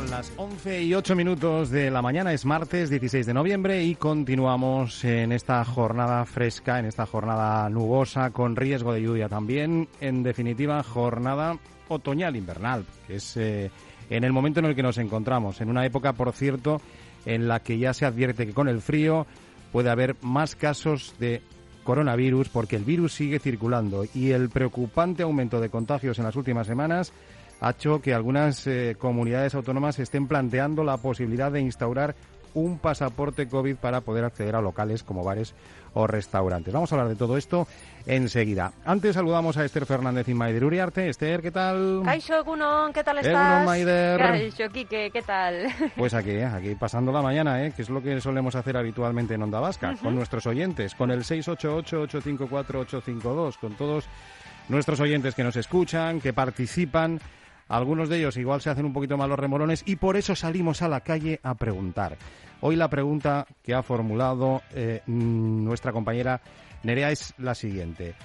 Son las 11:08 de la mañana, es martes 16 de noviembre y continuamos en esta jornada fresca, en esta jornada nubosa, con riesgo de lluvia también. En definitiva, jornada otoñal-invernal, que es en el momento en el que nos encontramos, en una época, por cierto, en la que ya se advierte que con el frío puede haber más casos de coronavirus, porque el virus sigue circulando y el preocupante aumento de contagios en las últimas semanas ha hecho que algunas comunidades autónomas estén planteando la posibilidad de instaurar un pasaporte COVID para poder acceder a locales como bares o restaurantes. Vamos a hablar de todo esto enseguida. Antes saludamos a Esther Fernández y Maider Uriarte. Esther, ¿qué tal? Kaixo, Egunon, ¿qué tal estás? Egunon, Maider. Kaixo, Quique, ¿qué tal? Pues aquí pasando la mañana, que es lo que solemos hacer habitualmente en Onda Vasca, con nuestros oyentes, con el 688-854-852, con todos nuestros oyentes que nos escuchan, que participan. Algunos de ellos igual se hacen un poquito más los remolones y por eso salimos a la calle a preguntar. Hoy la pregunta que ha formulado nuestra compañera Nerea es la siguiente.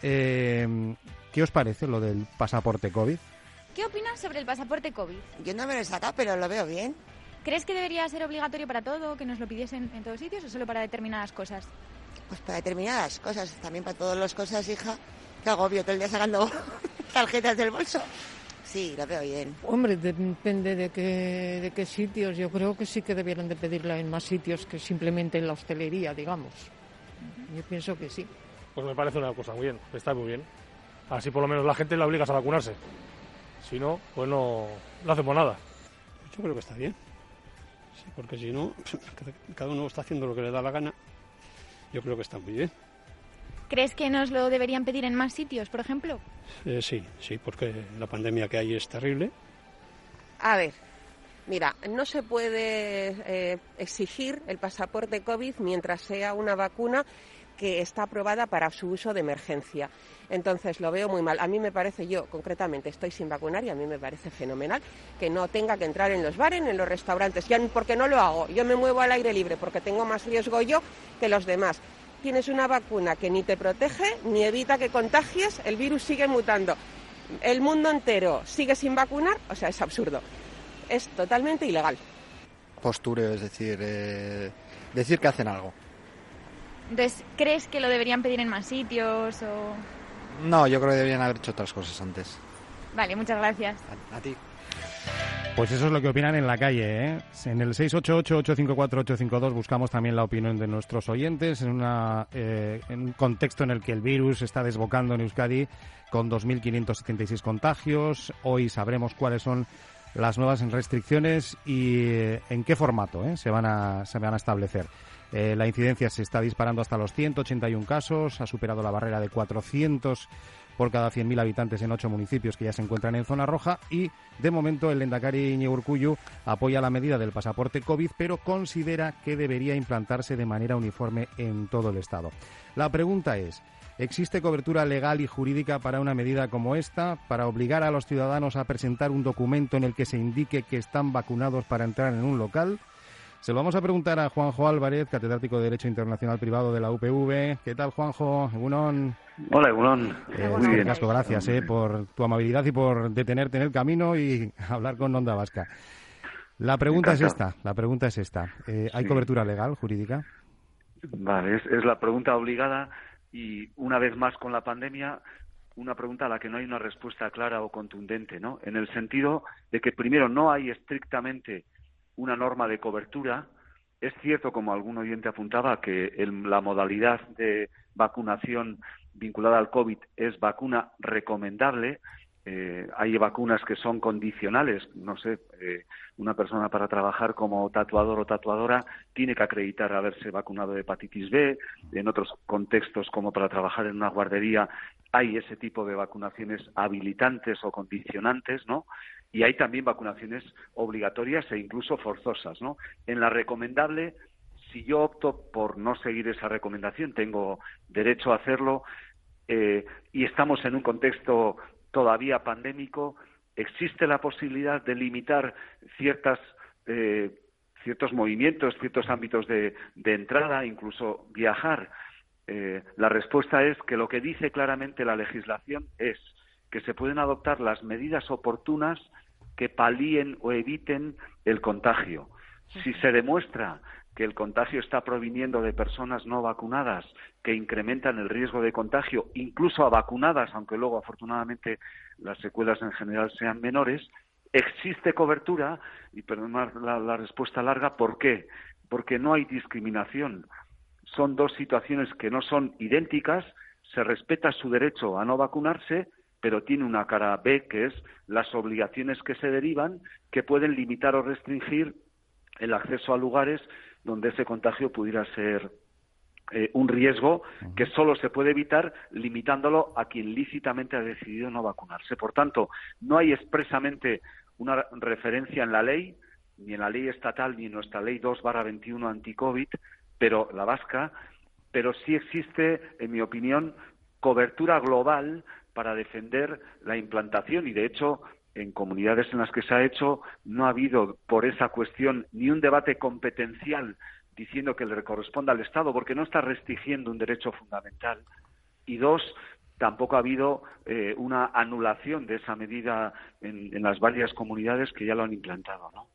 ¿Qué os parece lo del pasaporte COVID? ¿Qué opinas sobre el pasaporte COVID? Yo no me lo he sacado, pero lo veo bien. ¿Crees que debería ser obligatorio para todo, que nos lo pidiesen en todos sitios o solo para determinadas cosas? Pues para determinadas cosas, también para todas las cosas, hija. Qué agobio todo el día sacando tarjetas del bolso. Sí, lo veo bien. Hombre, depende de qué sitios. Yo creo que sí que debieran de pedirla en más sitios que simplemente en la hostelería, digamos. Yo pienso que sí. Pues me parece una cosa muy bien, está muy bien. Así por lo menos la gente la obligas a vacunarse. Si no, pues no hacemos nada. Yo creo que está bien. Sí, porque si no, cada uno está haciendo lo que le da la gana. Yo creo que está muy bien. ¿Crees que nos lo deberían pedir en más sitios, por ejemplo? Sí, porque la pandemia que hay es terrible. A ver, mira, no se puede exigir el pasaporte COVID mientras sea una vacuna que está aprobada para su uso de emergencia. Entonces lo veo muy mal. A mí me parece, yo concretamente estoy sin vacunar y a mí me parece fenomenal que no tenga que entrar en los bares, en los restaurantes, ya porque no lo hago. Yo me muevo al aire libre porque tengo más riesgo yo que los demás. Tienes una vacuna que ni te protege ni evita que contagies, el virus sigue mutando. El mundo entero sigue sin vacunar, o sea, es absurdo. Es totalmente ilegal. Postureo, es decir, decir que hacen algo. Entonces, ¿crees que lo deberían pedir en más sitios o...? No, yo creo que deberían haber hecho otras cosas antes. Vale, muchas gracias. A ti. Pues eso es lo que opinan en la calle, En el 688-854-852 buscamos también la opinión de nuestros oyentes en un contexto en el que el virus está desbocando en Euskadi con 2.576 contagios. Hoy sabremos cuáles son las nuevas restricciones y en qué formato se van a establecer. La incidencia se está disparando hasta los 181 casos, ha superado la barrera de 400 por cada 100.000 habitantes en 8 municipios que ya se encuentran en zona roja y, de momento, el lehendakari Iñigo Urkullu apoya la medida del pasaporte COVID, pero considera que debería implantarse de manera uniforme en todo el Estado. La pregunta es, ¿existe cobertura legal y jurídica para una medida como esta, para obligar a los ciudadanos a presentar un documento en el que se indique que están vacunados para entrar en un local? Se lo vamos a preguntar a Juanjo Álvarez, catedrático de Derecho Internacional Privado de la UPV. ¿Qué tal, Juanjo? Egunon. Hola, Egunon. Muy bien. Gracias por tu amabilidad y por detenerte en el camino y hablar con Onda Vasca. La pregunta es esta. ¿Hay cobertura legal, jurídica? Vale, es la pregunta obligada y una vez más con la pandemia, una pregunta a la que no hay una respuesta clara o contundente, ¿no? En el sentido de que primero no hay estrictamente una norma de cobertura. Es cierto, como algún oyente apuntaba, que la modalidad de vacunación vinculada al COVID es vacuna recomendable. Hay vacunas que son condicionales. No sé, una persona para trabajar como tatuador o tatuadora tiene que acreditar haberse vacunado de hepatitis B. En otros contextos, como para trabajar en una guardería, hay ese tipo de vacunaciones habilitantes o condicionantes, ¿no? Y hay también vacunaciones obligatorias e incluso forzosas, ¿no? En la recomendable, si yo opto por no seguir esa recomendación, tengo derecho a hacerlo, y estamos en un contexto todavía pandémico, existe la posibilidad de limitar ciertos movimientos, ciertos ámbitos de entrada, incluso viajar. La respuesta es que lo que dice claramente la legislación es que se pueden adoptar las medidas oportunas que palíen o eviten el contagio. Si se demuestra que el contagio está proviniendo de personas no vacunadas que incrementan el riesgo de contagio, incluso a vacunadas, aunque luego afortunadamente las secuelas en general sean menores, existe cobertura, y perdonad la respuesta larga, ¿por qué? Porque no hay discriminación. Son dos situaciones que no son idénticas, se respeta su derecho a no vacunarse, pero tiene una cara B, que es las obligaciones que se derivan, que pueden limitar o restringir el acceso a lugares donde ese contagio pudiera ser un riesgo que solo se puede evitar limitándolo a quien lícitamente ha decidido no vacunarse. Por tanto, no hay expresamente una referencia en la ley, ni en la ley estatal, ni en nuestra ley 2/21 anti-COVID, pero la vasca, pero sí existe, en mi opinión, cobertura global para defender la implantación y, de hecho, en comunidades en las que se ha hecho, no ha habido por esa cuestión ni un debate competencial diciendo que le corresponda al Estado, porque no está restringiendo un derecho fundamental. Y dos, tampoco ha habido una anulación de esa medida en las varias comunidades que ya lo han implantado, ¿no?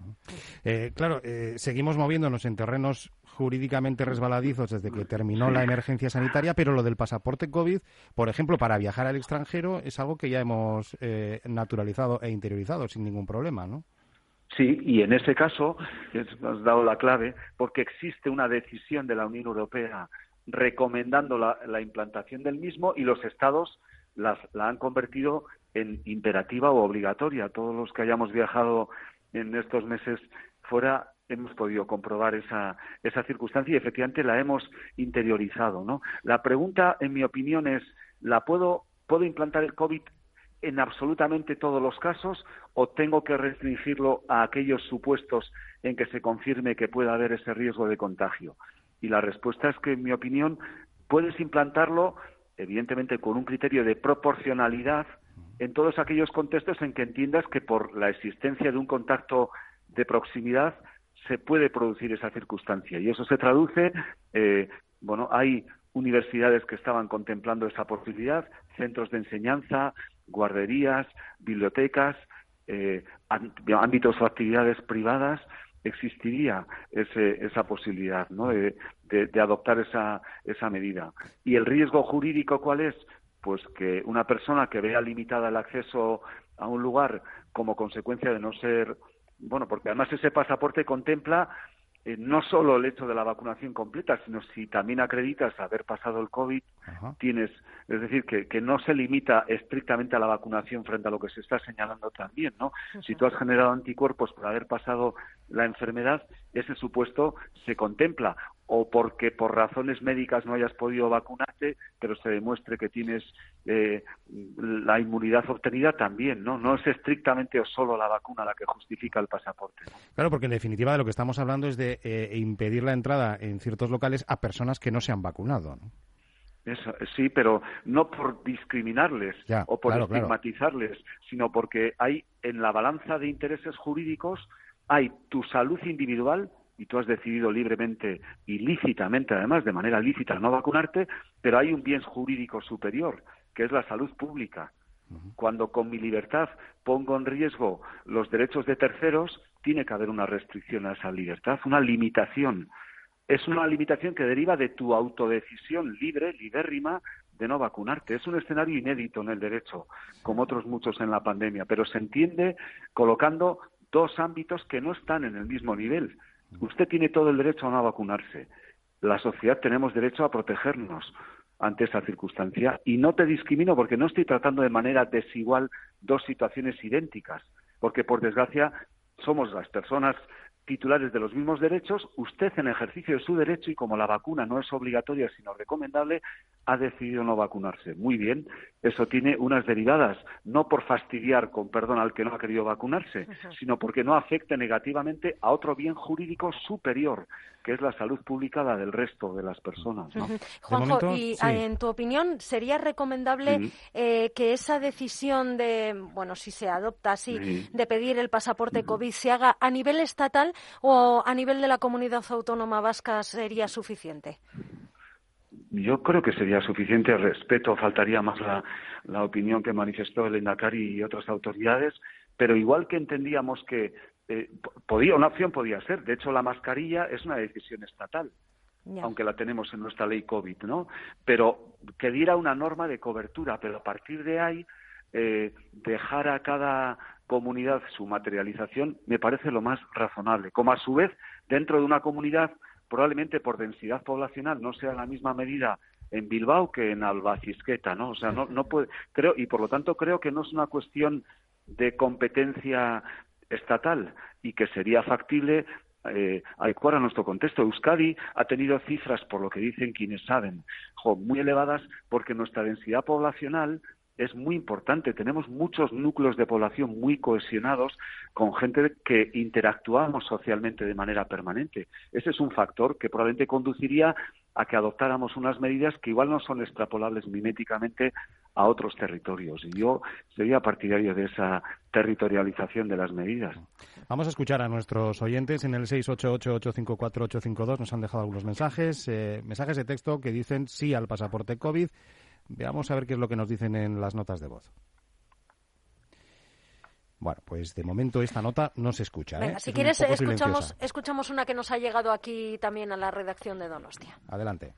Claro, seguimos moviéndonos en terrenos jurídicamente resbaladizos desde que terminó la emergencia sanitaria, pero lo del pasaporte COVID, por ejemplo, para viajar al extranjero, es algo que ya hemos naturalizado e interiorizado sin ningún problema, ¿no? Sí, y en ese caso has dado la clave, porque existe una decisión de la Unión Europea recomendando la implantación del mismo y los Estados la han convertido en imperativa o obligatoria. Todos los que hayamos viajado en estos meses fuera hemos podido comprobar esa circunstancia y efectivamente la hemos interiorizado, ¿no? La pregunta, en mi opinión, es, ¿puedo implantar el COVID en absolutamente todos los casos o tengo que restringirlo a aquellos supuestos en que se confirme que pueda haber ese riesgo de contagio? Y la respuesta es que, en mi opinión, puedes implantarlo, evidentemente, con un criterio de proporcionalidad en todos aquellos contextos en que entiendas que por la existencia de un contacto de proximidad se puede producir esa circunstancia. Y eso se traduce, hay universidades que estaban contemplando esa posibilidad, centros de enseñanza, guarderías, bibliotecas, ámbitos o actividades privadas, existiría esa posibilidad, ¿no?, de adoptar esa medida. ¿Y el riesgo jurídico cuál es? Pues que una persona que vea limitada el acceso a un lugar como consecuencia de no ser, porque además ese pasaporte contempla no solo el hecho de la vacunación completa, sino si también acreditas haber pasado el COVID, es decir, que no se limita estrictamente a la vacunación frente a lo que se está señalando también, ¿no? Si tú has generado anticuerpos por haber pasado la enfermedad, ese supuesto se contempla, o porque por razones médicas no hayas podido vacunarte, pero se demuestre que tienes la inmunidad obtenida también, ¿no? No es estrictamente o solo la vacuna la que justifica el pasaporte, ¿no? Claro, porque en definitiva de lo que estamos hablando es de impedir la entrada en ciertos locales a personas que no se han vacunado, ¿no? Eso, sí, pero no por discriminarles o por estigmatizarles, sino porque hay en la balanza de intereses jurídicos hay tu salud individual, y tú has decidido libremente y lícitamente, además, de manera lícita, no vacunarte, pero hay un bien jurídico superior, que es la salud pública. Cuando con mi libertad pongo en riesgo los derechos de terceros, tiene que haber una restricción a esa libertad, una limitación. Es una limitación que deriva de tu autodecisión libre, libérrima, de no vacunarte. Es un escenario inédito en el derecho, como otros muchos en la pandemia, pero se entiende colocando dos ámbitos que no están en el mismo nivel. Usted tiene todo el derecho a no vacunarse. La sociedad tenemos derecho a protegernos ante esa circunstancia. Y no te discrimino porque no estoy tratando de manera desigual dos situaciones idénticas. Porque, por desgracia, somos las personas titulares de los mismos derechos. Usted, en ejercicio de su derecho, y como la vacuna no es obligatoria sino recomendable, ha decidido no vacunarse. Muy bien, eso tiene unas derivadas, no por fastidiar, con perdón, al que no ha querido vacunarse, sino porque no afecte negativamente a otro bien jurídico superior, que es la salud pública, la del resto de las personas, ¿no? Juanjo, momento, y sí. En tu opinión, ¿sería recomendable que esa decisión de, si se adopta así, de pedir el pasaporte COVID se haga a nivel estatal o a nivel de la comunidad autónoma vasca sería suficiente? Yo creo que sería suficiente. Respeto, faltaría más la opinión que manifestó el Lehendakari y otras autoridades, Pero igual que entendíamos que una opción podía ser, de hecho la mascarilla es una decisión estatal, aunque la tenemos en nuestra ley COVID, ¿no? Pero que diera una norma de cobertura, pero a partir de ahí dejar a cada comunidad su materialización me parece lo más razonable. Como a su vez, dentro de una comunidad, probablemente por densidad poblacional no sea la misma medida en Bilbao que en Albacisqueta, ¿no? O sea, no puede, creo, y por lo tanto creo que no es una cuestión de competencia estatal y que sería factible adecuar a nuestro contexto. Euskadi ha tenido cifras, por lo que dicen quienes saben, muy elevadas, porque nuestra densidad poblacional es muy importante. Tenemos muchos núcleos de población muy cohesionados con gente que interactuamos socialmente de manera permanente. Ese es un factor que probablemente conduciría a que adoptáramos unas medidas que igual no son extrapolables miméticamente a otros territorios. Y yo sería partidario de esa territorialización de las medidas. Vamos a escuchar a nuestros oyentes en el 688-854-852. Nos han dejado algunos mensajes de texto que dicen sí al pasaporte COVID. Veamos a ver qué es lo que nos dicen en las notas de voz. Bueno, pues de momento esta nota no se escucha. Venga, si quieres escuchamos una que nos ha llegado aquí también a la redacción de Donostia. Adelante.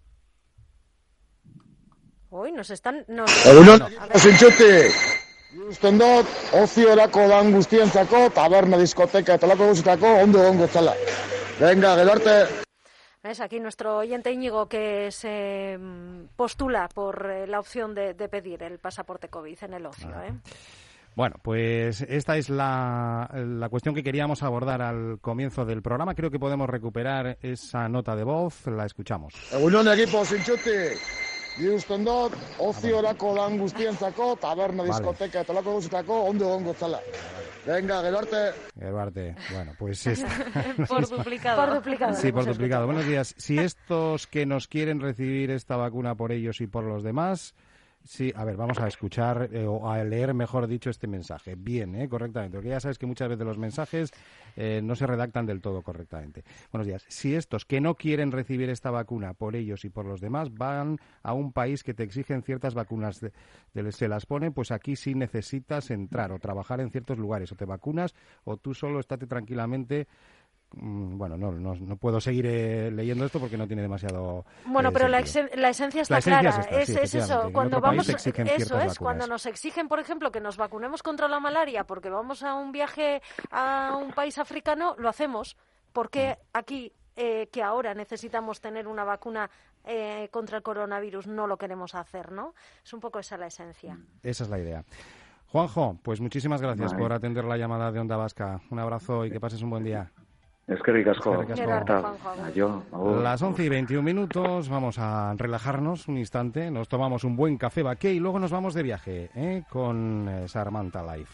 Uy, nos están... Egunon, zintxuti! Justen dut, oziorako dan guztientzako, taberna, diskoteka eta lako guztietako ondo egongo zela. Venga, gero arte! Es aquí nuestro oyente Íñigo que se postula por la opción de pedir el pasaporte COVID en el ocio. Bueno, pues esta es la cuestión que queríamos abordar al comienzo del programa. Creo que podemos recuperar esa nota de voz. La escuchamos. Egunon, equipo, zintxuti! Justen dut, oziorako dan guztientzako, taberna, diskoteka eta lako guztietako ondo egongo zela. Venga, gero arte. Gero arte. Bueno, pues por duplicado. Sí, por duplicado. Buenos días. Si estos que nos quieren recibir esta vacuna por ellos y por los demás... Sí, a ver, vamos a escuchar o a leer, mejor dicho, este mensaje. Bien, correctamente, porque ya sabes que muchas veces los mensajes no se redactan del todo correctamente. Buenos días. Si estos que no quieren recibir esta vacuna por ellos y por los demás van a un país que te exigen ciertas vacunas, se las pone, pues aquí sí necesitas entrar o trabajar en ciertos lugares. O te vacunas o tú solo estate tranquilamente... Bueno, no puedo seguir leyendo esto porque no tiene demasiado. Bueno, pero la esencia está clara. Es eso. Cuando vamos, eso es. Cuando nos exigen, por ejemplo, que nos vacunemos contra la malaria porque vamos a un viaje a un país africano, lo hacemos. Porque aquí, que ahora necesitamos tener una vacuna contra el coronavirus, no lo queremos hacer, ¿no? Es un poco esa la esencia. Esa es la idea. Juanjo, pues muchísimas gracias por atender la llamada de Onda Vasca. Un abrazo y que pases un buen día. Es que ricasco. Las 11:21, vamos a relajarnos un instante, nos tomamos un buen café baqué y luego nos vamos de viaje con Sarmanta Life.